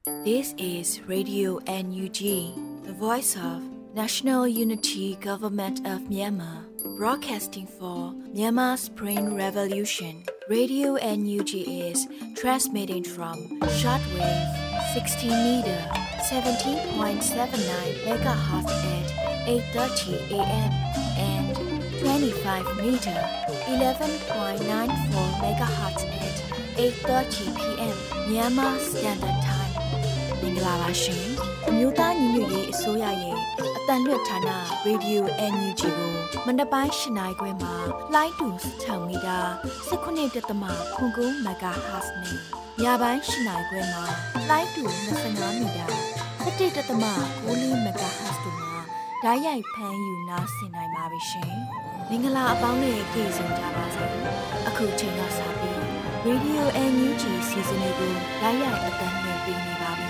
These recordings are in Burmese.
This is Radio NUG, the voice of National Unity Government of Myanmar, broadcasting for Myanmar's Spring Revolution. Radio NUG is transmitting from shortwave 16 meter, 17.79 megahertz at 8:30 a.m. and 25 meter, 11.94 megahertz at 8:30 p.m. Myanmar Standard Time. မင်္ဂလာပါရှင်အမျိုးသားညီညွတ်ရေးအစိုးရရဲ့အတန်လွတ်ဌာန Radio NUG ကိုမနက်ပိုင်း၈နာရီခွဲမှာလိုင်းတူ6မီတာ19.9 MHz နဲ့ညပိုင်း၈နာရီခွဲမှာလိုင်းတူ25မီတာ17.9 MHz တို့မှာဓာတ်ရိုက်ဖမ်းယူနားဆင်နိုင်ပါပြီရှင်မင်္ဂလာအပေါင်းနဲ့ကြိုဆိုကြပါစို့အခုချိန်ကစပြီး Radio NUG စီစဉ်လေးကိုဓာတ်ရိုက်အတန်လွှင့်ပေးနေပါပြီ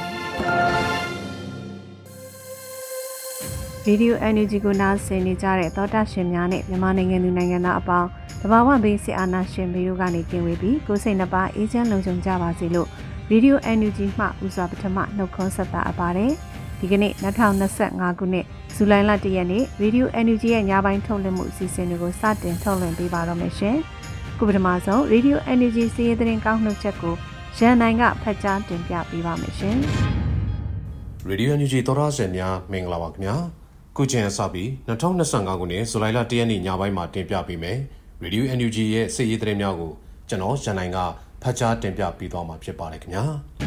ဗီဒီယို NUG ကိုနားဆင်နေကြတဲ့သောတာရှင်များနဲ့မြန်မာနိုင်ငံသူနိုင်ငံသားအပေါင်းတဘာဝဘေးစစ်အာဏာရှင်ဗီဒီယိုကနေကင်းဝေးပြီးကိုယ်စိတ်နှပါအေးချမ်းလုံခြုံကြပါစေလို့ဗီဒီယို NUG မှဦးစွာပထမနှုတ်ခွန်းဆက်တာအပ်ပါတယ်ဒီကနေ့2025ခုနှစ်ဇူလိုင်လ1ရက်နေ့ဗီဒီယို NUG ရဲ့ညပိုင်းထုတ်လွှင့်မှုအစီအစဉ်တွေကိုစတင်ထုတ်လွှင့်ပေးပါတော့မယ်ရှင်ခုပထမဆုံးဗီဒီယို NUG စီးရီးသတင်းကောက်နှုတ်ချက်ကိုရန်နိုင်ကဖတ်ကြားတင်ပြပေးပါမယ်ရှင်ရေဒီယို NUG သောရရှင်များမင်္ဂလာပါခင်ဗျာခုချိန်အစပြီး2025ခုနှစ်ဇူလိုင်လ1ရက်နေ့ညပိုင်းမှာတင်ပြပေးမယ်ရေဒီယို NUG ရဲ့စစ်ရေးသတင်းများကိုကျွန်တော်ရန်နိုင်ကဖတ်ကြားတင်ပြပေးသွားမှာဖြစ်ပါတယ်ခင်ဗျာ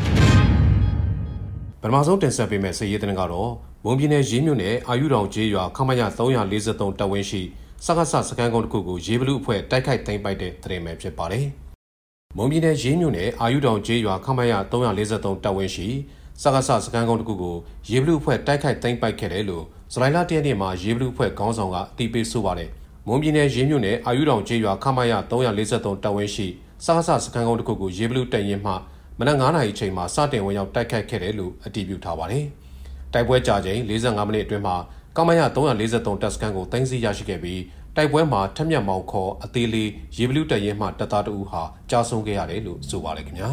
ပထမဆုံးတင်ဆက်ပေးမယ့်စစ်ရေးသတင်းကတော့မွန်ပြည်နယ်ရေးမြို့နယ်အာယူတောင်ကျေးရွာခမရ343တပ်ဝင်းရှိစကားဆစကန်ကုန်းတစ်ခုကိုရေးဘလူးအဖွဲ့တိုက်ခိုက်သိမ်းပိုက်တဲ့သတင်းပဲဖြစ်ပါတယ်မွန်ပြည်နယ်ရေးမြို့နယ်အာယူတောင်ကျေးရွာခမရ343တပ်ဝင်းရှိစကားဆစကန်ကုန်းတစ်ခုကိုရေးဘလူးအဖွဲ့တိုက်ခိုက်သိမ်းပိုက်ခဲ့တယ်လို့ဇူလိုင်လ1ရက်နေ့မှာရေးဘလူးအဖွဲ့ခေါင်းဆောင်ကအတည်ပြုဆိုပါတယ်မွန်ပြည်နယ်ရေးမြို့နယ်အာယူတောင်ကျေးရွာခမရ343တပ်ဝင်းရှိစကားဆစကန်ကုန်းတစ်ခုကိုရေးဘလူးတပ်ရင်းမှမနက်9:00 နာရီချိန်မှာစတင်ဝင်ရောက်တိုက်ခိုက်ခဲ့တယ်လို့အတည်ပြုထားပါတယ်တိုက်ပွဲကြာချိန်45မိနစ်အတွင်းမှာကမရ343တပ်စခန်းကိုသိမ်းဆည်းရရှိခဲ့ပြီးတိုက်ပွဲမှာထက်မြက်မောင်ခေါ်အသေးလေးရေဘလူးတပ်ရင်းမှတပ်သားတအူးဟာကြာဆုံးခဲ့ရတယ်လို့ဆိုပါတယ်ခင်ဗျာ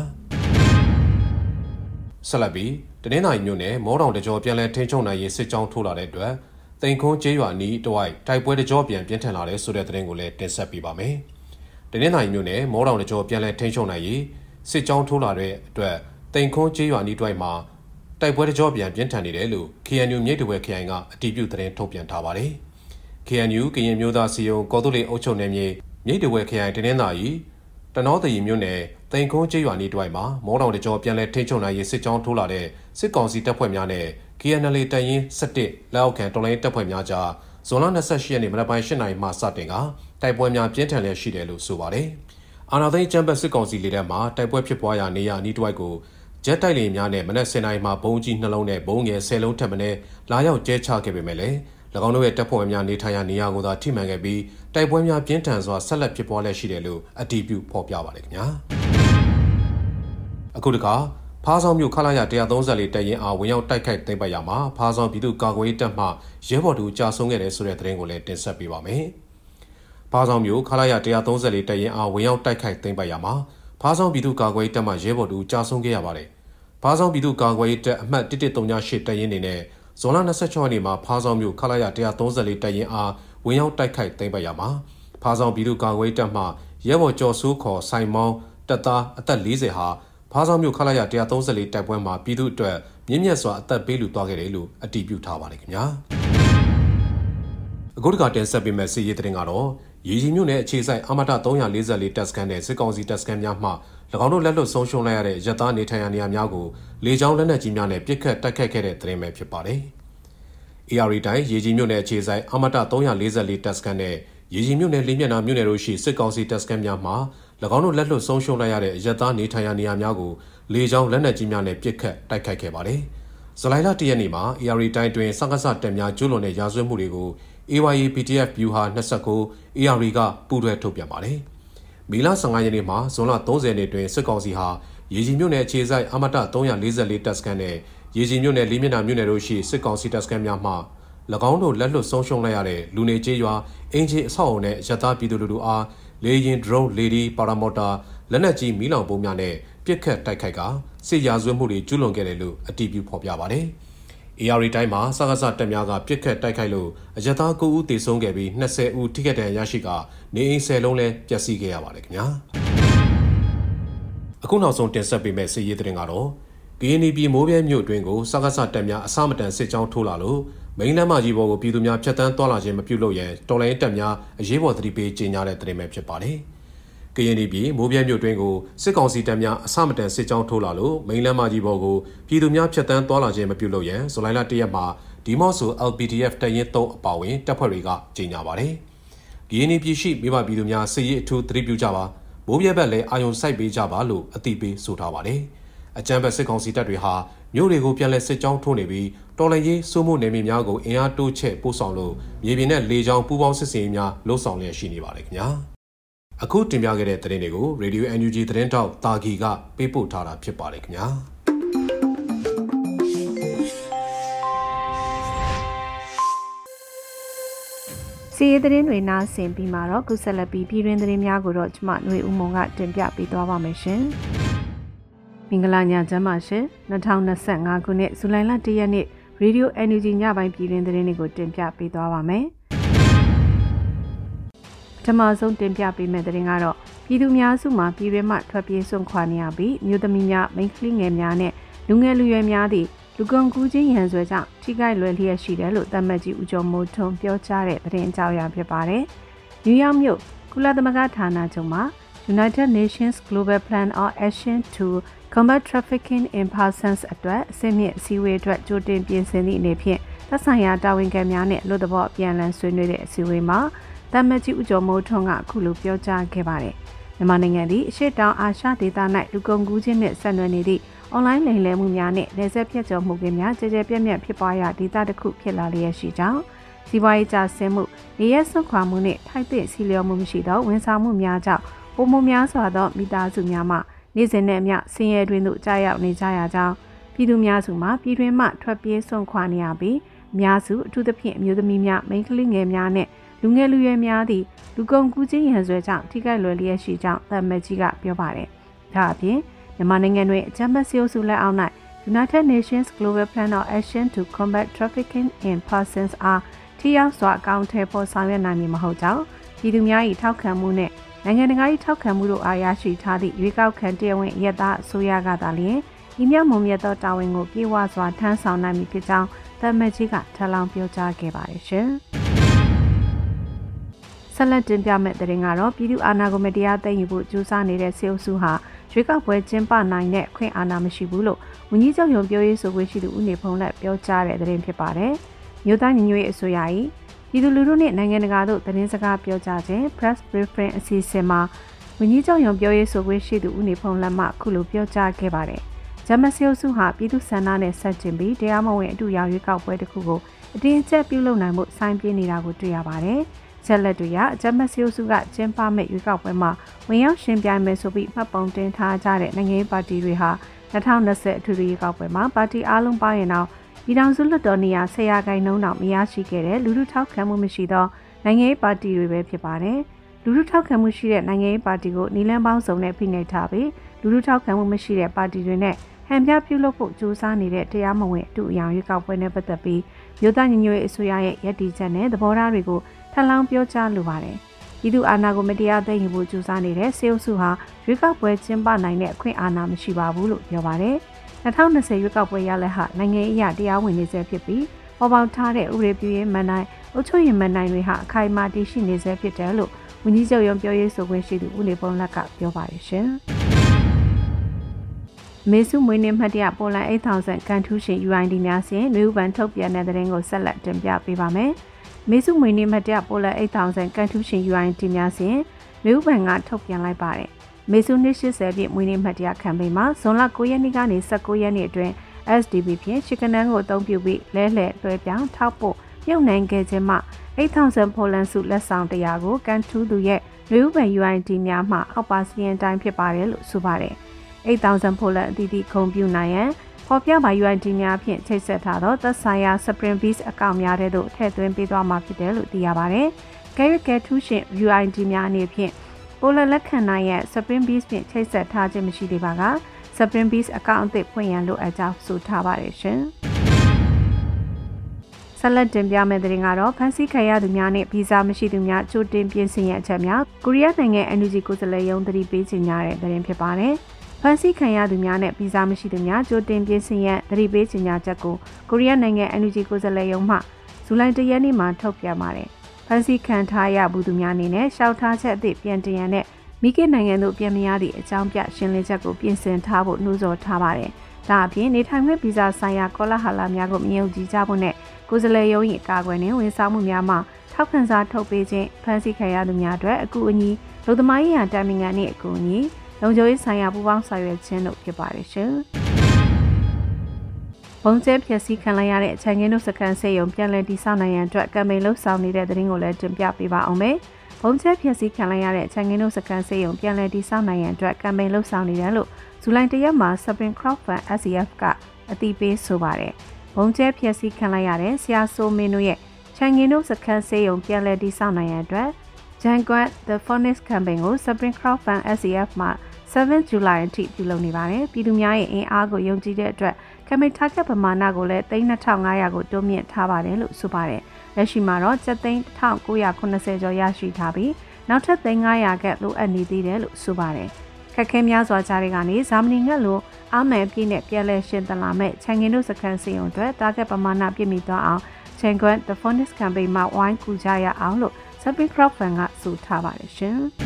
ဆက်လက်ပြီးတနင်္သာရီမြို့နယ်မောတောင်တကြောပြန်လည်ထိန်းချုပ်နိုင်ရေးစစ်ကြောင်းထိုးလာတဲ့အတွက်တိန်ခွန်းကျေးရွာနီးတဝိုက်တိုက်ပွဲတကြောပြန်ပြင်းထန်လာတဲ့ဆိုတဲ့သတင်းကိုလည်းတင်ဆက်ပေးပါမယ်တနင်္သာရီမြို့နယ်မောတောင်တကြောပြန်လည်ထိန်းချုပ်နိုင်ရေးစစ်ကြောင်းထိုးလာတဲ့အတွက်တိန်ခွန်းကျေးရွာနီးတဝိုက်မှာတိုက်ပွဲတကြောပြန်ပြင်းထန်နေတယ်လို့ KNU မြိတ်တဝဲခရိုင်ကအတည်ပြုသတင်းထုတ်ပြန်ထားပါတယ်။ KNU ကရင်မျိုးသားစီယုံကော်တိုလီအုပ်ချုပ်နယ်မြေမြိတ်တဝဲခရိုင်တနင်္သာရီတနောတရီမြို့နယ်တိန်ခွန်းကျေးရွာနီးတဝိုက်မှာမောတောင်တကြောပြန်လည်ထိန်းချုပ်နိုင်ရေးစစ်ကြောင်းထိုးလာတဲ့စစ်ကောင်စီတပ်ဖွဲ့များနဲ့ KNL တပ်ရင်း17လက်အောက်ခံတော်လိုင်းတပ်ဖွဲ့များကြားဇွန်လ28ရက်နေ့မနက်ပိုင်း8:00 နာရီမှစတင်ကတိုက်ပွဲများပြင်းထန်လျက်ရှိတယ်လို့ဆိုပါတယ်။အာဏာသိမ်းကျန်းပတ်စစ်ကောင်စီလေတပ်မှတိုက်ပွဲဖြစ်ပွားရာနေရာအနီးတစ်ဝိုက်ကိုဂျက်တိုက်လေများနဲ့မနက်10:00 နာရီမှဘုံကြီး2လုံးနဲ့ဘုံငယ်10လုံးထပ်မံလာရောက်ကျဲချခဲ့ပေမဲ့လည်း၎င်းတို့ရဲ့တပ်ဖွဲ့များနေထိုင်ရာနေရာကိုသာထိမှန်ခဲ့ပြီးတိုက်ပွဲများပြင်းထန်စွာဆက်လက်ဖြစ်ပွားလျက်ရှိတယ်လို့အတည်ပြုဖော်ပြပါတယ်ခင်ဗျာအခုတခါဖားဆောင်မြို့ခလာရ134တပ်ရင်းအားဝင်ရောက်တိုက်ခိုက်သိမ်းပိုက်ရမှာဖားဆောင်ပြည်သူ့ကာကွယ်ရေးတပ်မှရဲဘော်တို့ကြာဆုံးခဲ့တယ်ဆိုတဲ့သတင်းကိုလည်းတင်ဆက်ပေးပါမယ်ဖားဆောင်မြို့ခလာရ134တပ်ရင်းအားဝင်ရောက်တိုက်ခိုက်သိမ်းပိုက်ရမှာဖားဆောင်ပြည်သူ့ကာကွယ်ရေးတပ်မှရဲဘော်တို့ကြာဆုံးခဲ့ရပါတယ်ဖားဆောင်ပြည်သူ့ကာကွယ်ရေးတပ်အမှတ်1138တပ်ရင်းနေနဲ့ဇွန်လ26ရက်နေ့မှာဖားဆောင်မြို့ခလာရ134တပ်ရင်းအားဝင်ရောက်တိုက်ခိုက်သိမ်းပိုက်ရမှာဖားဆောင်ပြည်သူ့ကာကွယ်ရေးတပ်မှရဲဘော်ကျော်စိုးခေါ်ဆိုင်မောင်းတပ်သားအသက်40ဟာဖားဆောင်မြို့ခလာရ134တိုက်ပွဲမှာပြည်သူ့အတွက်မြင့်မြတ်စွာအသက်ပေးလူသွားခဲ့တယ်လို့အတည်ပြုထားပါတယ်ခင်ဗျာအခုတခါတင်ဆက်ပေးမယ့်စီးရီးသတင်းကတော့ရေကြီးမြို့နယ်အခြေဆိုင်အမတ344တပ်စခန်းနဲ့စစ်ကောင်စီတပ်စခန်းများမှ၎င်းတို့လက်လွတ်ဆုံးရှုံးလိုက်ရတဲ့ရသားနေထိုင်ရာနေရာများကိုလေကြောင်းလက်နက်ကြီးများနဲ့ပစ်ခတ်တိုက်ခိုက်ခဲ့တဲ့သတင်းပဲဖြစ်ပါတယ်။ AR တိုင်းရေကြီးမြို့နယ်အခြေဆိုင်အမတ344တပ်စခန်းနဲ့ရေကြီးမြို့နယ်လေးမျက်နှာမြို့နယ်တို့ရှိစစ်ကောင်စီတပ်စခန်းများမှ၎င်းတို့လက်လွတ်ဆုံးရှုံးလိုက်ရတဲ့ရသားနေထိုင်ရာနေရာများကိုလေကြောင်းလက်နက်ကြီးများနဲ့ပစ်ခတ်တိုက်ခိုက်ခဲ့ပါတယ်။ဇူလိုင်လ1ရက်နေ့မှာ AR တိုင်းတွင်စကားဆတပ်များကျူးလွန်တဲ့ရာဇဝတ်မှုတွေကို AYA PDF ဗျူဟာ29 AR ကပူးတွဲထုတ်ပြန်ပါတယ်။မေလ15ရက်နေ့မှာဇွန်လ30ရက်နေ့တွင်စစ်ကောင်စီဟာရေကြီးမြို့နယ်အခြေဆိုင်အမတ344တပ်စခန်းနဲ့ရေကြီးမြို့နယ်လေးမျက်နှာမြို့နယ်တို့ရှိစစ်ကောင်စီတပ်စခန်းများမှ၎င်းတို့လက်လွတ်ဆုံးရှုံးလိုက်ရတဲ့လူနေကျေးရွာအင်ဂျင်အဆောက်အုံနဲ့ရသားပြည်သူလူထုအားလေရင် drone lady paramotor လက်နက်ကြီးမီးလောင်ပုံများနဲ့ပြစ်ခတ်တိုက်ခိုက်ကစစ်ရာဇဝတ်မှုတွေကျူးလွန်ခဲ့တယ်လို့အတည်ပြုဖော်ပြပါတယ်။ AR တိုင်းမှာစကားစတက်များကပြစ်ခတ်တိုက်ခိုက်လို့အရသား9ဦးသေဆုံးခဲ့ပြီး20ဦးထိခိုက်ဒဏ်ရာရရှိကနေအိမ်10လုံးလည်းပျက်စီးခဲ့ရပါတယ်ခင်ဗျာ။အခုနောက်ဆုံးတင်ဆက်ပေးမယ့်စစ်ရေးသတင်းကတော့ကရင်ပြည်မိုးပြဲမြို့အတွင်းကိုစကားစတက်များအစမတန်စစ်ကြောင်းထိုးလာလို့မိန်းလမ်းမကြီးပေါ်ကိုပြည်သူများဖြတ်တန်းသွားလာခြင်းမပြုလုပ်ရန်တော်လိုင်းတပ်များအရေးပေါ်သတိပေးကြေညာတဲ့သတင်းပဲဖြစ်ပါတယ်။ကရင်ပြည်မိုးပြဲမြို့အတွင်းကိုစစ်ကောင်စီတပ်များအစမတန်စစ်ကြောင်းထိုးလာလို့မိန်းလမ်းမကြီးပေါ်ကိုပြည်သူများဖြတ်တန်းသွားလာခြင်းမပြုလုပ်ရန်ဇူလိုင်လ1ရက်မှာဒီမော့ဆို LPDF တပ်ရင်း3အပါအဝင်တပ်ဖွဲ့တွေကကြေညာပါတယ်။ကရင်ပြည်ရှိမိဘပြည်သူများစစ်ရေးအထူးသတိပြုကြပါမိုးပြဲဘက်လည်းအာရုံစိုက်ပေးကြပါလို့အသိပေးဆိုထားပါတယ်။အကြမ်းဖက်စစ်ကောင်စီတပ်တွေဟာမြို့တွေကိုပြန်လည်စစ်ကြောင်းထိုးနေပြီးတော်လှန်ရေးစိုးမိုးနယ်မြေများကိုအင်အားတိုးချဲ့ပို့ဆောင်လို့မြေပြင်နဲ့လေကြောင်းပူးပေါင်းစစ်ဆင်ရေးများလှုပ်ဆောင်လျက်ရှိနေပါတယ်ခင်ဗျာအခုတင်ပြခဲ့တဲ့သတင်းတွေကို Radio NUG သတင်းတောက်တာဂီကပေးပို့ထားတာဖြစ်ပါတယ်ခင်ဗျာစီးရီးသတင်းတွေနားဆင်ပြီးမှတော့ကုဆက်လက်ပြီးပြည်တွင်းသတင်းများကိုတော့ကျမຫນွေဦးမုံကတင်ပြပေးသွားပါမယ်ရှင်မင်္ဂလာညချမ်းပါရှင်2025ခုနှစ်ဇူလိုင်လ1ရက်နေ့ Radio NUG ညပိုင်းပြည်တွင်သတင်းတွေကိုတင်ပြပေးသွားပါမယ်ပထမဆုံးတင်ပြပေးမယ့်သတင်းကတော့ပြည်သူများစုမှာပြည်တွင်မှထွက်ပြေးစွန့်ခွာနေရပြီးမြို့သမီးများမိန်းကလေးငယ်များနဲ့လူငယ်လူရွယ်များသည့်လူကုန်ကူးခြင်းရန်ဆွဲကြောင့်ထိခိုက်လွယ်လျက်ရှိတယ်လို့သတ်မှတ်ကြီးဦးကျော်မိုးထွန်းပြောကြားတဲ့သတင်းအကြောင်းအရာဖြစ်ပါတယ်နယူးယောက်မြို့ကုလသမဂ္ဂဌာနချုပ်မှာUnited Nations Global Plan of Action to Combat Trafficking in Persons အတွက်အစစ်မြစ်အစည်းအဝေးအတွက်ကြိုတင်ပြင်ဆင်သည့်အနေဖြင့်သက်ဆိုင်ရာတာဝန်ခံများနဲ့လူ့သဘောအပြန်အလှန်ဆွေးနွေးတဲ့အစည်းအဝေးမှာတမတ်ကြီးဦးကျော်မိုးထွန်းကအခုလိုပြောကြားခဲ့ပါတယ်။မြန်မာနိုင်ငံသည်အရှေ့တောင်အာရှဒေသ၌လူကုန်ကူးခြင်းနှင့်ဆက်နွယ်နေသည့်အွန်လိုင်းလိမ်လည်မှုများနှင့်နယ်စပ်ဖြတ်ကျော်မှုတွေများကြဲကြဲပြန့်ပြန့်ဖြစ်ပွားရာဒေသတစ်ခုဖြစ်လာလျက်ရှိကြောင်းစီးပွားရေးကျဆင်းမှုနေရဆွခွာမှုနှင့်ထိုက်သင့်စီလျော်မှုမရှိသောဝန်ဆောင်မှုများကြောင့်ပုံမှန်များစွာသောမိသားစုများမှနေ့စဉ်နဲ့အမျှဆင်းရဲတွင်သို့ကြာရောက်နေကြရကြောင်းပြည်သူများစုမှပြည်တွင်မှထွက်ပြေးစွန့်ခွာနေရပြီးအများစုအထူးသဖြင့်အမျိုးသမီးများမိန်းကလေးငယ်များနဲ့လူငယ်လူရွယ်များသည့်လူကုန်ကူးခြင်းရန်ဆွဲကြောင့်ထိခိုက်လွယ်လျက်ရှိကြောင်းသံမတ်ကြီးကပြောပါတယ်။ဒါအပြင်မြန်မာနိုင်ငံတွင်အကြမ်းဖက်စစ်အုပ်စုလက်အောက်၌ United Nations Global Plan of Action to Combat Trafficking in Persons အားထိရောက်စွာအကောင့်ထဲပေါ်ဆောင်ရွက်နိုင်မည်မဟုတ်ကြောင်းပြည်သူများ၏ထောက်ခံမှုနဲ့နိုင်ငံတကာ၏ထောက်ခံမှုတို့အားရရှိထားသည့်ရွေးကောက်ခံတရားဝင်ရက်သားအစိုးရကသာလျှင်ဤမြောက်မုံမြတ်သောတာဝန်ကိုပြေဝစွာထမ်းဆောင်နိုင်မည်ဖြစ်ကြောင်းသံမတ်ကြီးကထပ်လောင်းပြောကြားခဲ့ပါတယ်ရှင်။ဆက်လက်တင်ပြမယ့်သတင်းကတော့ပြည်သူ့အာဏာကိုမတရားသိမ်းယူဖို့ကြိုးစားနေတဲ့စစ်အုပ်စုဟာရွေးကောက်ပွဲကျင်းပနိုင်တဲ့အခွင့်အာဏာမရှိဘူးလို့ဝန်ကြီးချုပ်ရုံးပြောရေးဆိုခွင့်ရှိသူဦးနေဖုံးလက်ပြောကြားတဲ့သတင်းဖြစ်ပါတယ်။မြို့သားညီညွတ်ရေးအစိုးရ၏ပြည်သူလူထုနဲ့နိုင်ငံတကာတို့သတင်းစကားပြောကြားခြင်း Press Briefing အစီအစဉ်မှာဝန်ကြီးချုပ်ရုံးပြောရေးဆိုခွင့်ရှိသူဦးနေဖုံးလက်မှခုလိုပြောကြားခဲ့ပါတယ်။ဂျမတ်စစ်အုပ်စုဟာပြည်သူ့ဆန္ဒနဲ့ဆက်ကျင်ပြီးတရားမဝင်အတူရောက်ရွေးကောက်ပွဲတစ်ခုကိုအတင်းအကျပ်ပြုလုပ်နိုင်မှုစိုင်းပြင်းနေတာကိုတွေ့ရပါတယ်။ချက်လက်တွေရဂျမတ်စစ်အုပ်စုကကျင်းပမဲ့ရွေးကောက်ပွဲမှာဝင်ရောက်ရှင်ပြိုင်မယ်ဆိုပြီးမှတ်ပုံတင်ထားကြတဲ့နိုင်ငံရေးပါတီတွေဟာ2020အထွေထွေရွေးကောက်ပွဲမှာပါတီအားလုံးပေါင်းရင်တော့ပြည်ထောင်စုလွှတ်တော်နေရာ10ရာခိုင်နှုန်းတောင်မရရှိခဲ့တဲ့လူထုထောက်ခံမှုမရှိသောနိုင်ငံရေးပါတီတွေပဲဖြစ်ပါတယ်။လူထုထောက်ခံမှုရှိတဲ့နိုင်ငံရေးပါတီကိုနီလန်းပေါင်းစုံနဲ့ဖိနှိပ်ထားပြီးလူထုထောက်ခံမှုမရှိတဲ့ပါတီတွေနဲ့ဟန်ပြပြုလုပ်ဖို့ကြိုးစားနေတဲ့တရားမဝင်အတူအယောင်ရွေးကောက်ပွဲနဲ့ပတ်သက်ပြီးမြို့သားညီညွတ်ရေးအစိုးရရဲ့ရည်တည်ချက်နဲ့သဘောထားတွေကိုထပ်လောင်းပြောကြားလိုပါတယ်။ပြည်သူအာဏာကိုမတရားသိမ်းယူဖို့ကြိုးစားနေတဲ့စစ်အုပ်စုဟာရွေးကောက်ပွဲကျင်းပနိုင်တဲ့အခွင့်အာဏာမရှိပါဘူးလို့ပြောပါတယ်။2020ရွေးကောက်ပွဲရလဒ်ဟာနိုင်ငံအရတရားဝင်နေဆဲဖြစ်ပြီးပေါ်ပေါက်ထားတဲ့ဥပဒေပြုရေးမန်တိုင်းအုပ်ချုပ်ရေးမန်တိုင်းတွေဟာအခိုင်အမာတည်ရှိနေဆဲဖြစ်တယ်လို့ဝန်ကြီးချုပ်ရုံးပြောရေးဆိုခွင့်ရှိသူဦးနေပုံလက်ကပြောပါတယ်ရှင်။မေစုမွေးနေ့မှတ်တရပိုလန်8000ကန်ထူးရှင် UID များစဉ်နွေဦးပန်ထုတ်ပြန်တဲ့သတင်းကိုဆက်လက်တင်ပြပေးပါမယ်။မေစုမွေးနေ့မှတ်တရပိုလန်8000ကန်ထူးရှင် UID များစဉ်နွေဦးပန်ကထုတ်ပြန်လိုက်ပါတယ်။မေစုနှစ်80ပြည့်မွေးနေ့မှတ်တရခံပိန်မှာဇွန်လ9ရက်နေ့ကနေ19ရက်နေ့အတွင်း SDP ဖြင့်ရှစ်ကနန်းကိုအသုံးပြုပြီးလဲလှယ်လွှဲပြောင်းထောက်ပို့မြုပ်နှံခဲ့ခြင်းမှ8000ပိုလန်စုလက်ဆောင်100ကိုကန်ထူးသူရဲ့နွေဦးပန် UID များမှအောက်ပါစီရင်တိုင်းဖြစ်ပါတယ်လို့ဆိုပါတယ်။8000ပိုလန်အသီးသီးခုံပြုနိုင်ရန်ပေါ်ပြပါ UID များဖြင့်ချိတ်ဆက်ထားသောသက်ဆိုင်ရာ Spring Bees အကောင့်များတဲ့သို့ထည့်သွင်းပေးသွားမှာဖြစ်တယ်လို့သိရပါတယ်။ Garrett ထူးရှင် UID များအနေဖြင့်ပိုလန်လက်ခံနိုင်ရန် Spring Bees ဖြင့်ချိတ်ဆက်ထားခြင်းမရှိသေးပါက Spring Bees အကောင့်အသစ်ဖွင့်ရန်လိုအပ်ကြောင်းဆိုထားပါတယ်ရှင်ဆက်လက်တင်ပြမယ့်သတင်းကတော့ဖန်ဆီးခံရသူများနဲ့ဗီဇာမရှိသူများကြိုတင်ပြင်ဆင်ရအချက်များကိုရီးယားနိုင်ငံ NUG ကိုယ်စားလှယ်ရုံးသတိပေးကြေညာတဲ့သတင်းဖြစ်ပါတယ်။ဖန်ဆီးခံရသူများနဲ့ဗီဇာမရှိသူများကြိုတင်ပြင်ဆင်ရသတိပေးကြေညာချက်ကိုကိုရီးယားနိုင်ငံ NUG ကိုယ်စားလှယ်ရုံးမှဇူလိုင်1ရက်နေ့မှာထုတ်ပြန်ပါတယ်။ဖန်ဆီးခံထားရဘူးသူများအနေနဲ့ရှောက်ထားချက်အသစ်ပြန်တင်ရန်နဲ့မိခင်နိုင်ငံတို့ပြန်မရသည့်အကြောင်းပြရှင်းလင်းချက်ကိုပြင်ဆင်ထားဖို့နှိုးဆော်ထားပါတယ်။ဒါအပြင်နေထိုင်ခွင့်ဗီဇာဆိုင်ရာကောလာဟလများကိုမယုံကြည်ကြဖို့နဲ့ကိုယ်စားလှယ်ရုံး၏အကာအကွယ်နှင့်ဝန်ဆောင်မှုများမှာထောက်ခံစာထုတ်ပေးခြင်းဖန်ဆီးခံရသူများအတွက်အကူအညီလူသမားရေးရာတိုင်ပင်ခံနှင့်အကူအညီလုံခြုံရေးဆိုင်ရာပူးပေါင်းဆောင်ရွက်ခြင်းတို့ဖြစ်ပါတယ်ရှင်။ဘုံကျဲဖျက်ဆီးခံလိုက်ရတဲ့အချန်ကင်းတို့စကန်စေယုံပြန်လည်တည်ဆောက်နိုင်ရန်အတွက်ကမ်ပိန်းလှုပ်ဆောင်နေတဲ့သတင်းကိုလည်းတင်ပြပေးပါအောင်မယ်။ဘုံကျဲဖျက်ဆီးခံလိုက်ရတဲ့အချန်ကင်းတို့စကန်စေယုံပြန်လည်တည်ဆောက်နိုင်ရန်အတွက်ကမ်ပိန်းလှုပ်ဆောင်နေတယ်လို့ဇူလိုင်1ရက်မှာ Spring Crop Fund SCF ကအသိပေးဆိုပါတယ်။ဘုံကျဲဖျက်ဆီးခံလိုက်ရတဲ့ဆရာဆိုမင်းတို့ရဲ့ချန်ကင်းတို့စကန်စေယုံပြန်လည်တည်ဆောက်နိုင်ရန်အတွက် Janguan The Phoenix Campaign ကို Spring Crop Fund SCF မှာ7 July အထိပြုလုပ်နေပါတယ်။ပြည်သူများရဲ့အင်အားကိုယုံကြည်တဲ့အတွက် Campaign Target ပမာဏကိုလည်း3,500ကိုတိုးမြင့်ထားပါတယ်လို့ဆိုပါတယ်။လက်ရှိမှာတော့7,980 ကျော်ရရှိထားပြီးနောက်ထပ်3,500ကလိုအပ်နေသေးတယ်လို့ဆိုပါတယ်။ခက်ခဲများစွာကြားတွေကနေဇာမနီငတ်လိုအာမန်ပြည့်နဲ့ပြက်လက်ရှင်တလာမဲ့ချန်ကင်းတို့စကန်စီယုံအတွက် Target ပမာဏပြည့်မီသွားအောင် Janguan The Phoenix Campaign မှာဝိုင်းကူကြရအောင်လို့ Spring Crop Fund ကဆိုထားပါတယ်ရှင်။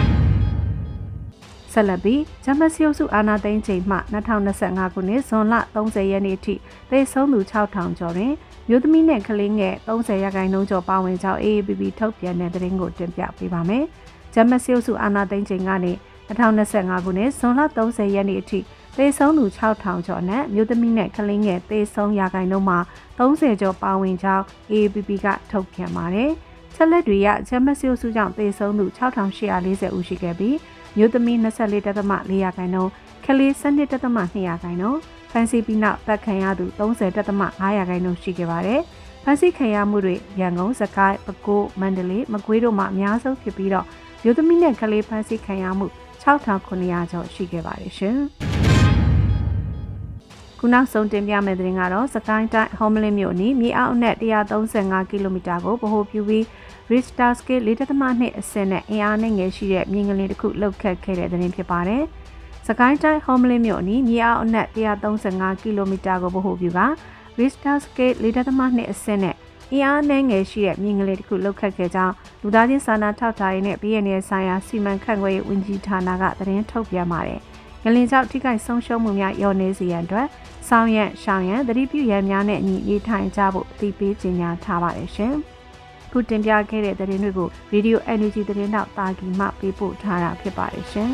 ဆက်လက်ပြီးဂျမတ်စီယိုစုအာနာသိန်းချိန်မှ2025ခုနှစ်ဇွန်လ30ရက်နေ့ထိသေဆုံးသူ6,000ကျော်တွင်မြို့သမီးနဲ့ကလေးငယ်30%ကျော်ပါဝင်ကြောင်း AAPP ထုတ်ပြန်တဲ့သတင်းကိုတင်ပြပေးပါမယ်။ဂျမတ်စီယိုစုအာနာသိန်းချိန်ကနေ2025ခုနှစ်ဇွန်လ30ရက်နေ့အထိသေဆုံးသူ6,000ကျော်နဲ့မြို့သမီးနဲ့ကလေးငယ်သေဆုံးရာခိုင်နှုန်းမှာ30ကျော်ပါဝင်ကြောင်း AAPP ကထုတ်ပြန်ပါတယ်။ချက်လက်တွေရဂျမတ်စီယိုစုကြောင့်သေဆုံးသူ6,840ဦးရှိခဲ့ပြီးမြို့သမီး24.4%ရာခိုင်နှုန်းကလေး12.2%ရာခိုင်နှုန်းဖန်စီပြီးနောက်တက်ခံရသူ30.5%ရာခိုင်နှုန်းရှိခဲ့ပါတယ်။ဖန်စီခံရမှုတွေရန်ကုန်၊စကိုင်း၊ပဲခူး၊မန္တလေး၊မကွေးတို့မှာအများဆုံးဖြစ်ပြီးတော့မြို့သမီးနဲ့ကလေးဖန်စီခံရမှု6,900ကျော်ရှိခဲ့ပါတယ်ရှင်။ခုနောက်ဆုံးတင်ပြမယ့်သတင်းကတော့စကိုင်းတိုင်းဟောမလင်းမြို့နီးမြေအောက်အနက်135ကီလိုမီတာကိုဗဟိုပြုပြီး Richter scale 4.2 အဆင့်နဲ့အင်အားနဲ့ငယ်ရှိတဲ့မြင်းကလေးတစ်ခုလှုပ်ခတ်ခဲ့တဲ့သတင်းဖြစ်ပါတယ်။စကိုင်းတိုင်းဟောမလင်းမြို့နီးမြေအောက်အနက်135ကီလိုမီတာကိုဗဟိုပြုက Richter scale 4.2 အဆင့်နဲ့အင်အားနဲ့ငယ်ရှိတဲ့မြင်းကလေးတစ်ခုလှုပ်ခတ်ခဲ့ကြောင်းလူသားချင်းစာနာထောက်ထားရေးနဲ့ပြည်내ဆိုင်ရာစီမံခန့်ခွဲရေးဝန်ကြီးဌာနကသတင်းထုတ်ပြန်ပါတယ်။ငလင်ကြောင့်ထိခိုက်ဆုံးရှုံးမှုများလျော့နေစေရန်အတွက်စောင်းရံရှောင်းရံသတိပြုရန်များနဲ့အညီနေထိုင်ကြဖို့အသိပေးကြေညာထားပါတယ်ရှင်။ခုတင်ပြခဲ့တဲ့သတင်းတွေကို Radio NUG သတင်းတောက်တာကီမှပေးပို့ထားတာဖြစ်ပါတယ်ရှင်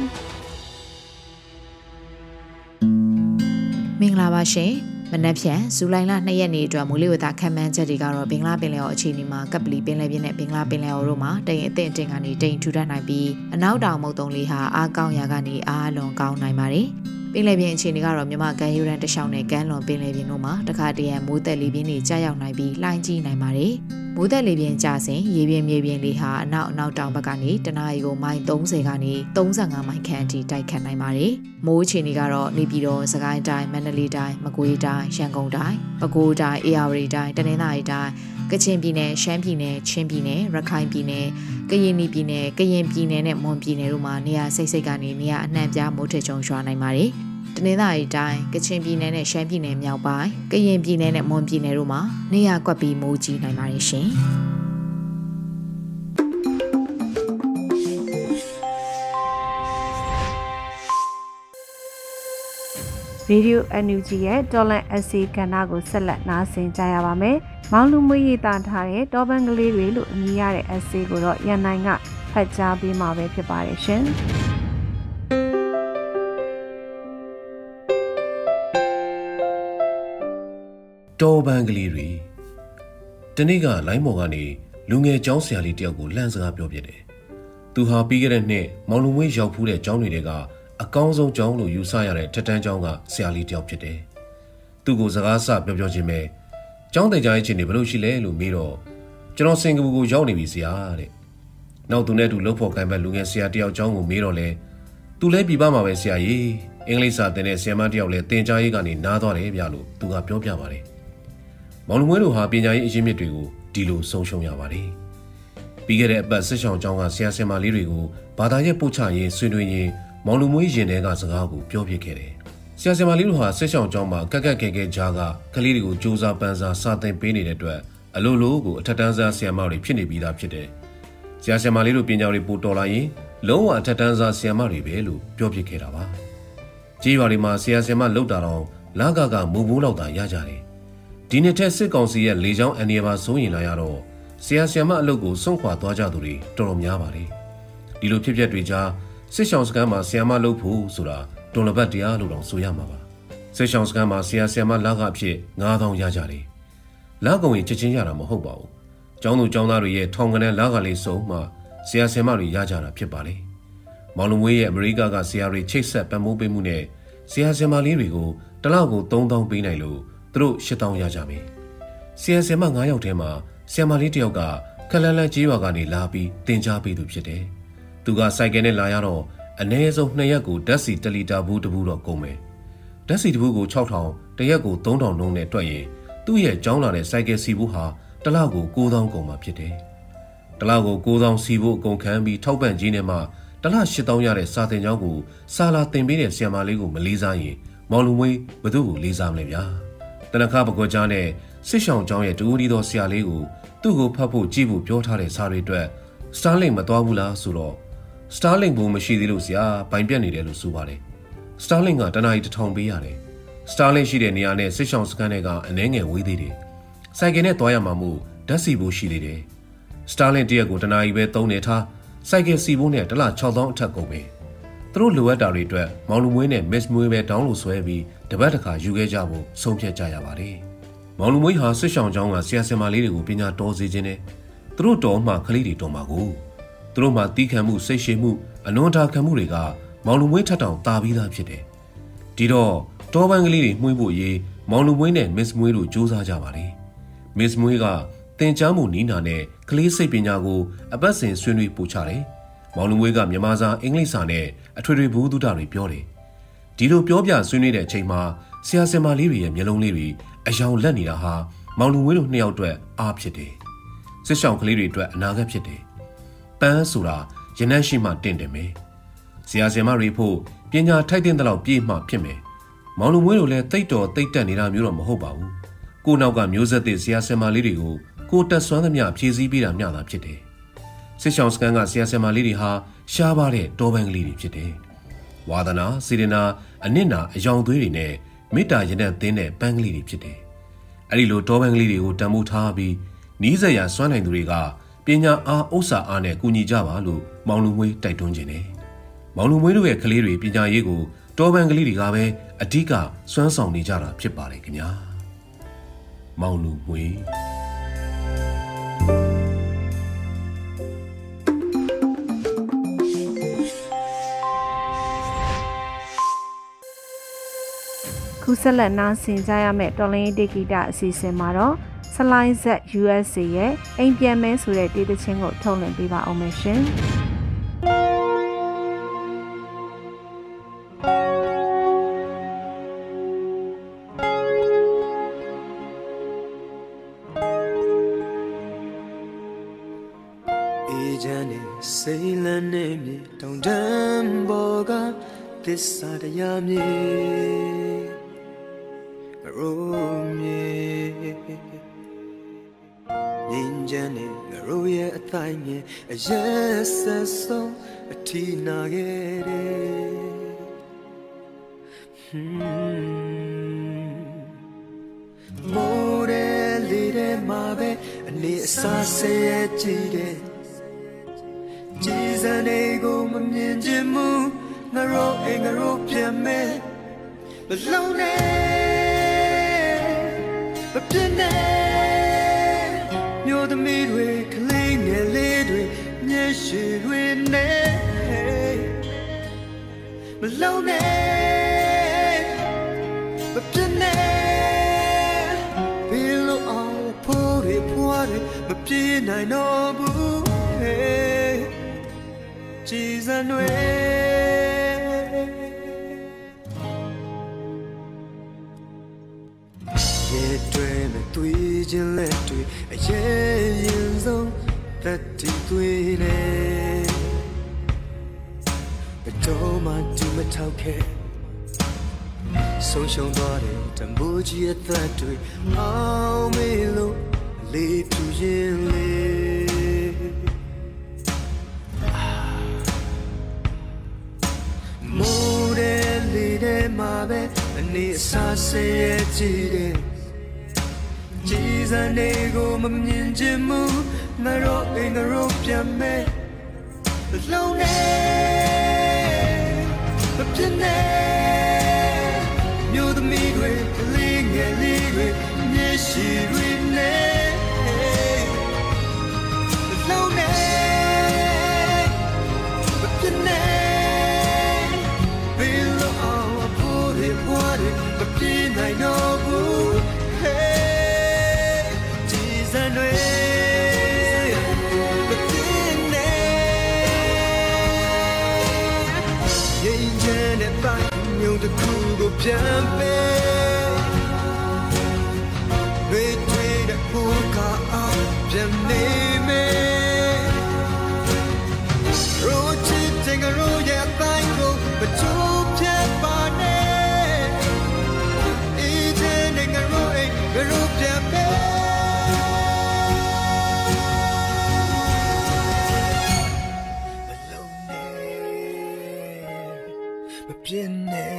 ။မင်္ဂလာပါရှင်။မနက်ဖြန်ဇူလိုင်လ2ရက်နေ့အတွက်မိုးလေဝသခန့်မှန်းချက်တွေကတော့ဘင်္ဂလားပင်လယ်အော်အခြေအနေမှာကပ်ပလီပင်လယ်ပြင်နဲ့ဘင်္ဂလားပင်လယ်အော်တို့မှာတိမ်အထင်ကနေတိမ်ထူထပ်နိုင်ပြီးအနောက်တောင်မုတ်တုံလေးဟာအားကောင်းရာကနေအားလွန်ကောင်းနိုင်ပါတယ်။ပင်လယ်ပြင်အခြေအနေကတော့မြန်မာကမ်းရိုးတန်းတစ်လျှောက်နဲ့ကမ်းလွန်ပင်လယ်ပြင်တို့မှာတခါတရံမိုးသက်လေပြင်းတွေကြာရောက်နိုင်ပြီးလှိုင်းကြီးနိုင်ပါတယ်။မိုးသက်လေပြင်းကျစဉ်ရေပြင်မြေပြင်လေဟာအနောက်တောင်ဘက်ကနေတနအီကိုမိုင်30ကနေ35မိုင်ခန့်အထိတိုက်ခတ်နိုင်ပါတယ်။မိုးအခြေအနေကတော့နေပြည်တော်၊စကိုင်းတိုင်း၊မန္တလေးတိုင်း၊မကွေးတိုင်း၊ရန်ကုန်တိုင်း၊ပဲခူးတိုင်း၊ဧရာဝတီတိုင်း၊တနင်္သာရီတိုင်း၊ကချင်ပြည်နယ်၊ရှမ်းပြည်နယ်၊ချင်းပြည်နယ်၊ရခိုင်ပြည်နယ်၊ကရင်ပြည်နယ်၊ကရင်ပြည်နယ်နဲ့မွန်ပြည်နယ်တို့မှာနေရာစိတ်ကနေနေရာအနှံ့ပြားမိုးထစ်ချုံရွာနိုင်ပါတယ်။တနင်္သာရီတိုင်း၊ကချင်ပြည်နယ်နဲ့ရှမ်းပြည်နယ်မြောက်ပိုင်း၊ကရင်ပြည်နယ်နဲ့မွန်ပြည်နယ်တို့မှာနေရာကွက်ပြီးမိုးကြီးနိုင်ပါတယ်ရှင်။ Radio NUG ရဲ့တော်လန်အစီကဏ္ဍကိုဆက်လက်နားဆင်ကြရပါမယ်။မောင်လူမွေးရေးသားထားတဲ့တောပန်းကလေးတွေလို့အမည်ရတဲ့အစီကိုတော့ရန်နိုင်ကဖတ်ကြားပေးမှာပဲဖြစ်ပါတယ်ရှင်။တောပန်းကလေးတွေတနေ့ကလိုင်းမော်ကနေလူငယ်ကျောင်းဆရာလေးတယောက်ကိုလှမ်းစကားပြောပြတယ်။သူဟာပြီးခဲ့တဲ့နှစ်မောင်လူမွေးရောက်ဖူးတဲ့ကျောင်းတွေကအကောင်းဆုံးကျောင်းလို့ယူဆရတဲ့ထက်တန်းကျောင်းကဆရာလေးတယောက်ဖြစ်တယ်။သူ့ကိုစကားဆပြောချင်းပဲကျောင်းတင်ကြားရေးချင်းတွေဘယ်လိုရှိလဲလို့မေးတော့ကျွန်တော်စင်ကာပူကိုရောက်နေပြီဆရာတဲ့။နောက်သူနဲ့သူလှုပ်ဖို့ကိုင်ဘက်လူငယ်ဆရာတယောက်ကျောင်းကိုမေးတော့လဲသူလဲပြပမှာပဲဆရာကြီးအင်္ဂလိပ်စာသင်တဲ့ဆရာမတယောက်လည်းသင်ကြားရေးကနေနားသွားတယ်ဗျလို့သူကပြောပြပါတယ်မောင်လူမွေးတို့ဟာပညာရေးအရင်းမြစ်တွေကိုဒီလိုဆုံးရှုံးရပါတယ်ပြီးခဲ့တဲ့အပတ်စစ်ဆောင်ကျောင်းကဆရာဆရာမလေးတွေကိုဘာသာရေးပို့ချရေးဆွေးနွေးရေးမောင်လူမွေးရင်ထဲကစကားကိုပြောပြခဲ့တယ်ဆရာဆရာမလေးတို့ဟာစစ်ဆောင်ကျောင်းမှာကက်ကက်ခဲခဲကြားကကလေးတွေကိုစူးစမ်းပန်းစားစာသင်ပေးနေတဲ့အတွက်အလိုလိုကိုအထက်တန်းစားဆရာမတွေဖြစ်နေပြီးသားဖြစ်တယ်ဆရာဆရာမလေးတို့ပညာတွေပို့တော်လာရင်လုံးဝအထက်တန်းစားဆရာမတွေပဲလို့ပြောပြခဲ့တာပါကြေးရွာတွေမှာဆရာဆရာမလောက်တာတော့လာကမူဘိုးလောက်တာရကြတယ်ဒီနှစ်ထက်စစ်ကောင်စီရဲ့လေကြောင်းအန်ဒီယာပါစိုးရင်လာရတော့ဆရာဆရာမအလုပ်ကိုစွန့်ခွာသွားကြသူတွေတော်တော်များပါတယ်ဒီလိုဖြစ်ပျက်တွေကြားစစ်ဆောင်စခန်းမှာဆရာမလုပ်ဖို့ဆိုတာတွန်လပတ်တရားလို့တောင်ဆိုရမှာပါစစ်ဆောင်စခန်းမှာဆရာဆရာမလာကအဖြစ်9000ရကြတယ်လာကုန်ရင်ချက်ချင်းရတာမဟုတ်ပါဘူးကျောင်းသူကျောင်းသားတွေရဲ့ထောင်ကနန်းလာကလေးစုံမှဆရာဆရာမတွေရကြတာဖြစ်ပါလေမောင်လုံဝေးရဲ့အမေရိကကဆရာတွေချိတ်ဆက်ပံ့ပိုးပေးမှုနဲ့ဆရာဆရာမလေးတွေကိုတစ်လကို3000ပေးနိုင်လို့သူတို့8000ရကြမယ်ဆရာဆရာမ9ယောက်ထဲမှာဆရာမလေးတစ်ယောက်ကခက်လန်းလန်းကြေးရွာကနေလာပြီးတင် जा ပေးသူဖြစ်တယ်သူကစိုက်ကယ်နဲ့လာရတော့အနည်းဆုံး2ရက်ကိုဓာတ်ဆီ1လီတာဘူးတဘူးတော့ကုန်မယ်ဓာတ်ဆီတဘူးကို6000တရက်ကို3000နှုန်းနဲ့တွက်ရင်သူ့ရဲ့ကျောင်းလာတဲ့စိုက်ကယ်စီဘူးဟာတစ်လကို9000ကုန်မှာဖြစ်တယ်တစ်လကို9000စီဘူးအကုန်ခံပြီးထောက်ပံ့ကြီးနဲ့မှတစ်လ8000ရတဲ့စာသင်ကျောင်းကိုစာလာသင်ပေးတဲ့ဆရာမလေးကိုမလေးစားရင်မောင်လူမွေးဘသူ့ကိုလေးစားမလဲဗျာတနခါပကွက်ကြားနဲ့စစ်ဆောင်ကျောင်းရဲ့တူဦးဒီသောဆရာလေးကိုသူ့ကိုဖတ်ဖို့ကြည့်ဖို့ပြောထားတဲ့စာတွေအတွက်စတားလင်မသွားဘူးလားဆိုတော့စတားလင်ဘူးမရှိသေးလို့ဆရာဘိုင်ပြက်နေတယ်လို့ဆိုပါတယ်စတားလင်ကတနားရီ1000ပေးရတယ်စတားလင်ရှိတဲ့နေရာနဲ့စစ်ဆောင်စခန်းတွေကအနှဲငယ်ဝေးသေးတယ်စိုက်ကယ်နဲ့သွားရမှာမို့ဓာတ်စီဘူးရှိသေးတယ်စတားလင်တရက်ကိုတနားရီပဲသုံးနေထားစိုက်ကယ်စီဘူးနဲ့တစ်လ6000အထက်ကုန်ပဲသူတို့လိုအပ်တာတွေအတွက်မောင်လူမွေးနဲ့မစ်မွေးပဲတောင်းလို့ဆွဲပြီးတပတ်တစ်ခါယူခဲ့ကြဖို့ဆုံးဖြတ်ကြရပါတယ်မောင်လူမွေးဟာစစ်ဆောင်ကျောင်းကဆရာဆရာမလေးတွေကိုပညာတော်စေခြင်းနဲ့သူတို့တော်မှကလေးတွေတော်မှာကိုသူတို့မှတီးခံမှုစိတ်ရှည်မှုအနွန်တာခံမှုတွေကမောင်လူမွေးထက်တောင်တာပြီးသားဖြစ်တယ်ဒီတော့တော်ပန်းကလေးတွေမှုဖို့ရေးမောင်လူမွေးနဲ့မစ်မွေးတို့စူးစမ်းကြပါတယ်မစ်မွေးကသင်ကြားမှုနီးနာနဲ့ကလေးစိတ်ပညာကိုအပတ်စဉ်ဆွေးနွေးပို့ချတယ်မောင်လူမွေးကမြန်မာစာအင်္ဂလိပ်စာနဲ့အထွေထွေဘူးတုဒ္ဒတွေပြောတယ်ဒီလိုပြောပြဆွေးနွေးတဲ့အချိန်မှာဆရာဆရာမလေးတွေရဲ့မျက်လုံးလေးတွေအယောင်လက်နေတာဟာမောင်လူမွေးတို့2ယောက်အတွက်အားဖြစ်တယ်စစ်ဆောင်ကလေးတွေအတွက်အနာဂတ်ဖြစ်တယ်ပန်းဆိုတာရနက်ရှိမှတင့်တယ်မယ်ဆရာဆရာမတွေဖို့ပညာထိုက်တဲ့လောက်ပြည့်မှဖြစ်မယ်မောင်လူမွေးတို့လည်းတိတ်တော်တိတ်တက်နေတာမျိုးတော့မဟုတ်ပါဘူးကိုနောက်ကမျိုးဆက်သစ်ဆရာဆရာမလေးတွေကိုကိုတက်ဆွမ်းသမျှဖြည့်ဆည်းပေးတာမျှတာဖြစ်တယ်စစ်ဆောင်စကန်ကဆရာဆရာမလေးတွေဟာရှားပါတဲ့တောပန်းကလေးတွေဖြစ်တယ်ဝါသနာစေတနာအနစ်နာအယောင်သွေးတွေနဲ့မေတ္တာရနံ့သင်းတဲ့ပန်းကလေးတွေဖြစ်တယ်အဲ့ဒီလိုတောပန်းကလေးတွေကိုတန်ဖိုးထားပြီးနီးစပ်ရာစွမ်းနိုင်သူတွေကပညာအားဥစ္စာအားနဲ့ကူညီကြပါလို့မောင်လူမွေးတိုက်တွန်းခြင်းတယ်မောင်လူမွေးတို့ရဲ့ကလေးတွေပညာရေးကိုတောပန်းကလေးတွေကပဲအဓိကစွမ်းဆောင်နေကြတာဖြစ်ပါတယ်ခင်ဗျာမောင်လူမွေးခုဆက်လက်နားဆင်ကြရမယ့်တော်လိုင်းတေဂီတာအစီအစဉ်မှာတော့ Slide Z USA ရဲ့အိမ်ပြန်မဲဆိုတဲ့တေးသချင်းကိုထုတ်လွှင့်ပေးပါအောင်မယ်ရှင်စိတ်လန်းနေမြေတောင်တန်းပေါ်ကသစ္စာတရားမြေရိုးမြေငင်းချမ်းနေရိုးရဲ့အတိုင်းမြေအရက်ဆက်ဆုံးအထီးနာခဲ့တယ်မိုးတဲ့လေတဲ့မှာပဲအနေအစားဆေးရဲ့ကြည့်တယ်ကြည်စံနေကိုမမြင်ချင်မှုငါရောအိမ်ငါရောပြန်မဲ့မလုံးနဲ့မပြင်းနဲ့မျိုးသမီးတွေကလေးငယ်လေးတွေမျက်ရှိတွေနဲ့မလုံးနဲ့မပြင်းနဲ့ဘယ်လိုအောင်ဖို့တွေဖွားတွေမပြေးနိုင်တော့ဘူးကြည်စံတွေတွေ့မဲ့တွေ့ချင်းလက်တွေ့အရေးရင်ဆုံးသက်တည်တွေ့နေဘယ်တော့မှသူမထောက်ခဲ့ဆုံးရှုံးသွားတဲ့တမိုးကြီးရဲ့သက်တွေအောင်မေလို့လေးပြူရင်လေးမိုးတဲ့လေတဲ့မှာပဲအနေအစားဆဲရဲ့ကြည့်တယ်ကြည်စံနေကိုမမြင်ချင်မှုငါတို့အိမ်ငါတို့ပြန်မဲ့လုံးနေမပြင်းနေမျိုးသမီးတွေလေးငယ်လေးတွေမျက်ရှိတွေနဲ့လုံးနေမပြင်းနေဘယ်လိုအောင်ဖို့ရပွားတယ်မပြင်းနိုင်တော့ဘူးကြည်စံတွေမပြင်းနေရင်ကျန်တဲ့ပိုင်းမျိုးတစ်ခုကိုပြန်ပေးတွေ့တဲ့ဘူကာအောင်ပြန်နေမယ်ရိုးချစ်တဲ့ငါတို့ရဲ့အတိုင်းကိုမချိုးပြတ်ပါနဲ့အေးတဲ့ငါတို့အိမ်ငါတို့ပြန်ပေးမလုံးနဲ့မပြင်းနဲ့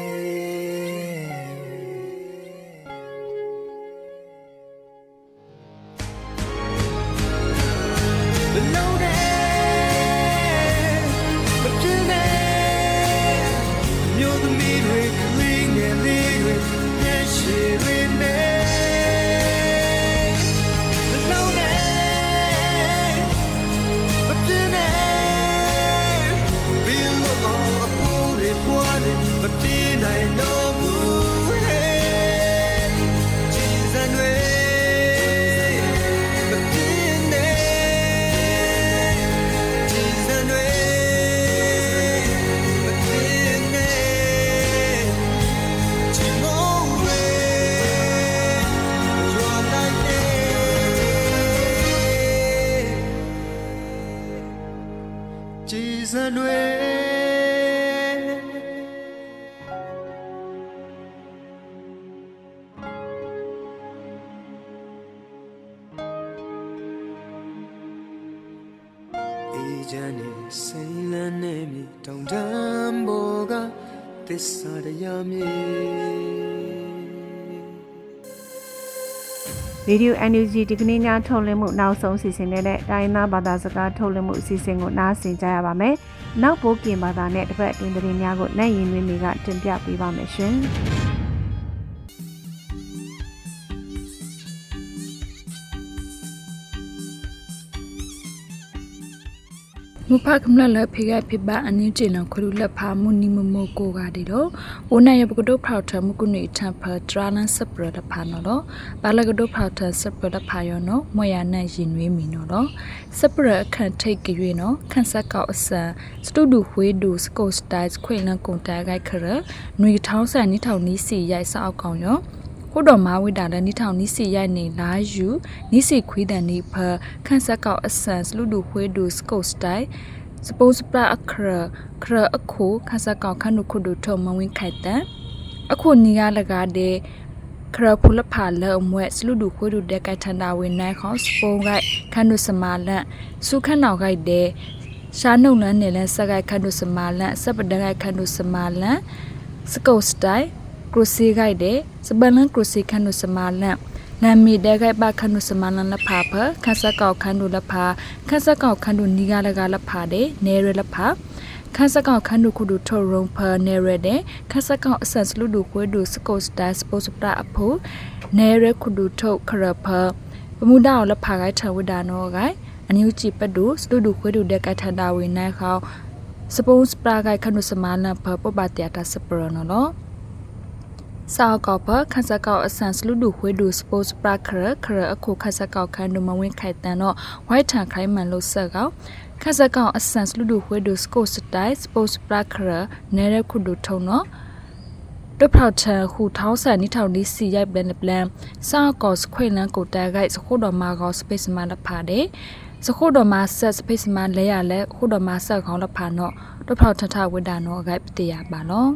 ရေဒီယို NUG ဒီကနေ့ညထုတ်လွှင့်မှုနောက်ဆုံးစီစဉ်တဲ့တိုင်းသားဘာသာစကားထုတ်လွှင့်မှုအစီအစဉ်ကိုနားဆင်ကြရပါမယ်။နောက်ပိုးကင်ဘာသာနဲ့တစ်ပတ်အတွင်းသတင်းများကိုနိုင်ရင်တွေကတင်ပြပေးပါမယ်ရှင်။မဖကမလလဖေကဖေပါအနင်းကျင်လခရုလက်ဖာမုန်နီမမိုကိုကဒီတော့အိုနိုင်ရပကဒုဖောက်ထမှုကုနေထံဖဒရာလန်စပရဒဖာနော်တော့ဘာလကဒုဖောက်ထစပရဒဖာယောနော်မွေရနဲ့ရင်နွေးမီနော်တော့စပရအခန့်ထိတ်ကြွေနော်ခန့်ဆက်ကောက်အစံစတူဒူဝေဒူစကိုစတိုင်ခွေလန်ကွန်တိုင်ဂိုက်ခရနွေထောင်းဆန်နီထောင်နီးစီရိုက်ဆောက်ကောင်ယောဟုတ်တော်မဝိတာလည်းနိထောင်နိစီရိုက်နေလာယူနိစီခွေးတန်နိဖခန့်ဆက်ကောက်အဆန်စလူဒူခွေးဒူစကိုစတိုင်စပိုစပရာအခရအခုခန့်ဆက်ကောက်ခန့်နုခုဒူထုံမဝင်းခိုက်တန်အခုနီရလကားတဲ့ခရဖူလဖာလအမွဲစလူဒူခွေးဒူတဲ့ကထန်တာဝင်နိုင်ခေါစပုံဂိုက်ခန့်နုစမာလန့်စုခန့်နောက်ဂိုက်တဲ့ရှားနှုတ်လန်းနေလဲဆက်ဂိုက်ခန့်နုစမာလန့်စပဒဂိုက်ခန့်နုစမာလန့်စကိုစတိုင်ကရုစီဂိုက်တဲ့စပလန်ကရုစီခန့်နုစမာလန့်နမ်မီတဲ့ဂိုက်ပါခန့်နုစမာလန့်လဖာဖခန့်ဆက်ကောက်ခန့်နုလဖာခန့်ဆက်ကောက်ခန့်နုနီဂါလကလဖာတဲ့နေရလဖာခန်းစကောက်ခန်းဒုခုဒုထော်ရုံဖာနေရတဲ့ခန်းစကောက်အဆက်စလူဒုခွေဒုစကောစတာစပိုစပရာအဖိုနေရခုဒုထုတ်ခရဖာပမှုဒါလဖာဂိုက်ထဝဒါနောဂိုင်အန်ယူချီပဒုစလူဒုခွေဒုတဲ့ကထန်တာဝိနိုင်ခေါစပိုစပရာဂိုက်ခန္ဒုစမာလဖာပပတျာတာစပရနောစာကောက်ဖခန်းစကောက်အဆန်စလူဒုခွေဒုစပိုစပရာခရအခုခန်းစကောက်ခန်းဒုမဝင်းခိုင်တန်တော့ဝိုက်ထန်ခိုင်မန်လို့ဆက်ကောက်ခန်းစကောက်အဆန်စလူဒုခွေဒုစကိုစတိုင်စပိုစပရာခရနဲရခုဒုထုံနော်ဒုဖောက်ချန်ဟူထောင်းဆန်နိထောင်ဒီစီရိုက်ပလန်ပလန်စာကော့ခွေလန်ကိုတဲဂိုက်စခုတော်မာကောစပိစမလဖာတဲ့စခုတော်မာဆက်စပိစမလဲရလဲခုတော်မာဆက်ခေါင်းလဖာနော်ဒုဖောက်ထထဝိဒါနော်ဂိုက်ပတေရပါနော်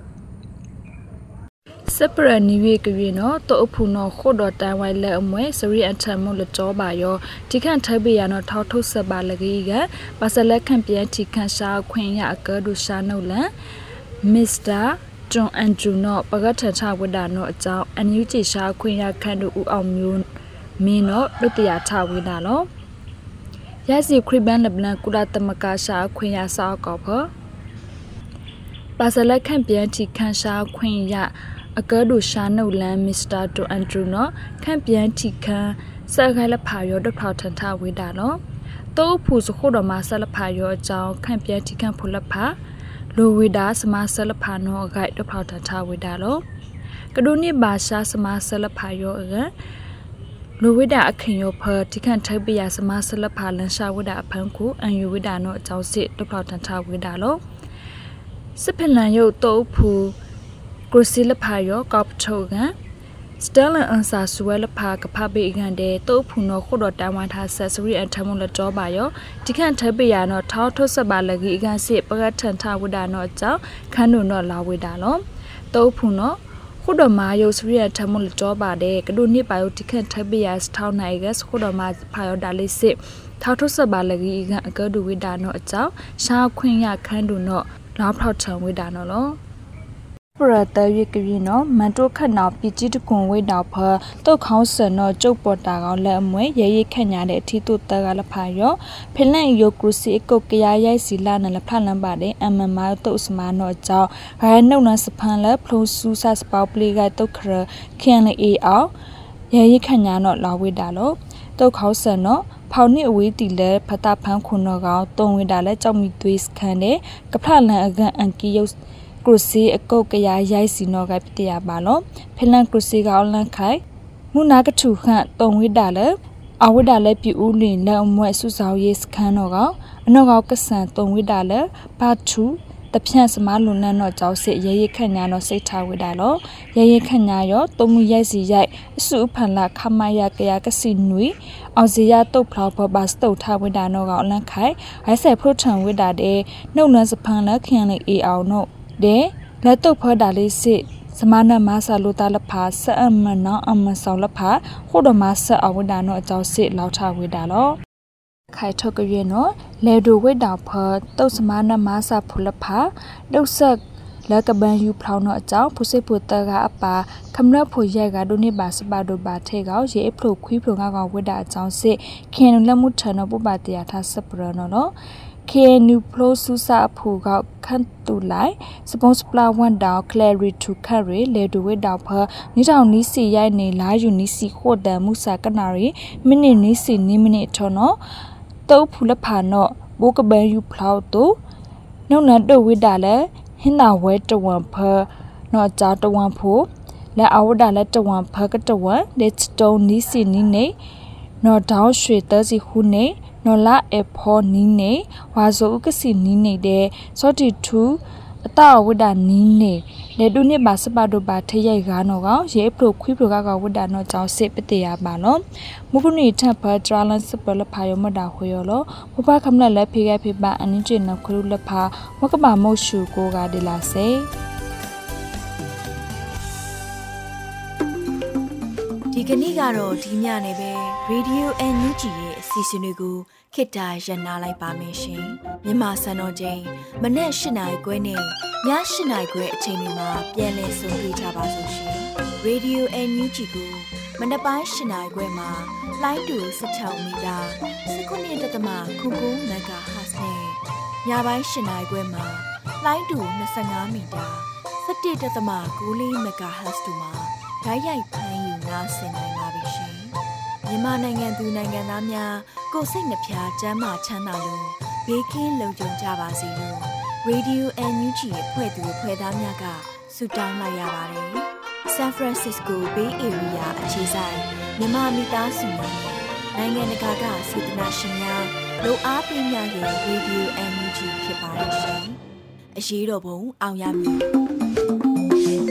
စပရနီဝေကရီနော်တောအဖူနော်ခုတော်တန်ဝိုင်လဲအမွဲစရီအထံမလကြောပါယောဒီခန့်ထိုက်ပေရနော်ထောက်ထုတ်ဆက်ပါလကြီးကပါစလက်ခန့်ပြန်တီခန့်ရှာခွင်ရအကဒူရှာနုလန်မစ္စတာဂျွန်အန်ဂျူနော်ပကထထဝဒနော်အကြောင်းအန်ယူဂျီရှာခွင်ရခန့်တို့ဦးအောင်မျိုးမင်းနော်ဒုတိယထဝဒနော်ရစီခရစ်ဘန်လဘလန်ကုလာတမကာရှာခွင်ရစာကောဖပါစလက်ခန့်ပြန်တီခန့်ရှာခွင်ရအကဒူရှာနုလန်မစ္စတာဂျွန်အန်ဂျူနော်ခန့်ပြန်တီခန့်ဆက်ခိုင်လဖာရောဒုထောက်ထထဝဒနော်တိုးဖူစခုတော်မှာဆက်လဖာရောအကြောင်းခန့်ပြန်တီခန့်ဖုလဖာလိုဝိဒါစမဆလဖာနောဂိုက်ဒဖောက်ထထဝိဒါလောကဒုနိဘာရှာစမဆလဖာယောအကလိုဝိဒါအခင်ယောဖတိခန့်ထိုက်ပြရစမဆလဖာလန်ရှာဝိဒါအဖန်ကိုအန်ယူဝိဒါနောအကြောင်းစစ်ဒဖောက်ထထဝိဒါလောစပလန်ယုတ်တိုးဖူကရစီလဖာယောကော့ထိုကစတလန်အန်ဆာဆွဲလဖာကဖဘေကန်တဲ့တိုးဖူနောခုတော်တန်ဝါထားဆက်စရီအထမုံလကြောပါယောဒီခန့်ထိုက်ပြရနောထောက်ထုတ်စပါလကြီးအကန်စစ်ပကထန်ထဝဒနောအကြောင်းခန်းတို့နောလာဝိဒါလောတိုးဖူနောခုတော်မာယုစရီအထမုံလကြောပါတဲ့ကဒုနိပါယောဒီခန့်ထိုက်ပြရစထောင်းနိုင်ကခုတော်မာဖာယောဒါလေးစစ်ထောက်ထုတ်စပါလကြီးအကန်အကဒူဝိဒါနောအကြောင်းရှာခွင့်ရခန်းတို့နောလာဖောက်ထံဝိဒါနောလောပရတရွေကရီနော်မန်တိုခတ်နောက်ပြည်ကြီးတကွန်ဝိတောက်ဖတုတ်ခေါင်းစံနော်ကျုပ်ပေါ်တာကောင်လက်အမွဲရဲရဲခက်ညာတဲ့အထီတုတကလဖာရောဖလန်ယိုကရုစီအကုတ်ကရရိုက်စီလာနလဖလန်ပါတဲ့အမမတုတ်စမနော်အကြောင်းရိုင်းနှုတ်နစဖန်လက်ဖလိုဆူဆတ်စပေါပလီကတုတ်ခရခင်လေအေအောင်ရဲရဲခက်ညာနော်လာဝိတာလို့တုတ်ခေါင်းစံနော်ဖောင်နစ်အဝေးတီလဲဖတာဖန်းခုနော်ကောင်တုံဝိတာလဲကြောက်မီသွေးစခန်တဲ့ကဖလန်အကန်အန်ကီယုတ်ကရုစီအကုတ်ကရရိုက်စီနော်ကပတရပါလောဖလန်ကရုစီကအော်လန်ခိုင်မုနာကထုခန့်တုံဝိတာလဲအဝိတာလဲပြူဦးလင်လက်အမွဲစုဆောင်ရေးစခန်းတော့ကအနောက်ကဆန်တုံဝိတာလဲဘာထူတဖြန့်စမလုံနန်းတော့ကြောက်စစ်ရဲရဲခန့်ညာတော့စိတ်ထားဝိတာလောရဲရဲခန့်ညာရောတုံမှုရိုက်စီရိုက်အစုဖန်လာခမရကရကစီနွေအောင်စီရတုတ်ဖလောက်ဘဘစတုတ်ထားဝိတာတော့ကအလန်ခိုင်ဟိုက်ဆက်ဖရိုထန်ဝိတာတဲ့နှုတ်နန်းစဖန်လက်ခင်လေအေအောင်တော့တဲ့လက်တုတ်ဖောဒါလေးစစ်စမနမဆာလိုတာလဖာဆအမနောအမဆောင်လဖာခုဒမဆအဝဒနောအကြောင်းစစ်လောက်ထဝေတာလောခိုင်ထုတ်ကြရနော်လေဒိုဝိတာဖတုတ်စမနမဆာဖုလဖာတုတ်ဆက်လက်ကပန်ယူဖောင်းတော့အကြောင်းဖုစိတ်ဖုတကအပါခမရဖို့ရဲကဒိုနေပါစပါဒိုပါထဲကောရေအဖလို့ခွီးဖလို့ငါဝိတာအကြောင်းစစ်ခင်လက်မှုထနော်ပပတရားထားစပရနော်ကေနူပလိုဆူစာဖူကခန့်တူလိုက်စပွန်စပလာဝန်တောင်ကလရီတူခရီလေဒူဝိတောင်ဖနိတောင်နီစီရိုက်နေလာယူနီစီခိုတန်မူစာကနာရီမိနစ်နီစီနီမိနစ်ထောနော်တုပ်ဖူလဖာနော်ဘိုကဘန်ယူဖလောက်တူနှုတ်နတ်တို့ဝိတာလဲဟင်းနာဝဲတဝန်ဖနော်ကြောတဝန်ဖိုလဲအဝဒလဲတဝန်ဖကတဝန်လက်တုံနီစီနီနေနော်တောင်းရွှေတစီခုနေနော်လာအဖော်နီးနေဝါဆိုဥကစီနီးနေတဲ့စောတီထူအတဝိဒါနီးနေလေတုနှစ်ပါစပါတို့ပါထရိုက်ကားနော်ကောင်ရေဖလို့ခွီးဖလို့ကဝိဒါနော်ကြောင့်စစ်ပတေရပါနော်မုခုနီထပ်ဖဒရာလန်စပလဖာယမတာခွေရောလောဘဘခမလက်လက်ဖေခဲ့ဖေပါအနင်းကျင်နခရုလက်ဖာမကပါမုတ်ရှူကိုကဒီလာစေဒီကနေ့ကတော့ဒီညနေပဲ Radio NUG ရဲ့အစီအစဉ်လေးကိုခေတ္တရနာလိုက်ပါမယ်ရှင်မြန်မာစံတော်ချိန်မနေ့၈နာရီခွဲနဲ့ည၈နာရီခွဲအချိန်တွေမှာပြန်လည်ဆုံတွေ့ကြပါစို့ရှင် Radio NUG ကိုမနေ့ပိုင်း၈နာရီခွဲမှာလိုင်းတူ16မီတာ19.9 MHz နဲ့ညပိုင်း၈နာရီခွဲမှာလိုင်းတူ25မီတာ17.9 MHz တို့မှာဓာတ်ရိုက်ဖမ်းယူနားဆင်နိုင်ပါပြီရှင်မြန်မာနိုင်ငံသူနိုင်ငံသားများကိုယ်စိတ်နှပြချမ်းသာချမ်းသာလို့ဘေးကင်းလုံခြုံကြပါစေလို့ Radio NUG ရဲ့ဖွဲ့သူဖွဲ့သားများကဆုတောင်းလိုက်ရပါတယ် San Francisco Bay Area အခြေစိုက်မြန်မာမိသားစုများနိုင်ငံတကာကစေတနာရှင်များလိုအားပေးများရဲ့ Radio NUG ဖြစ်ပါတယ်ရှင်အရေးတော်ပုံအောင်ရမည်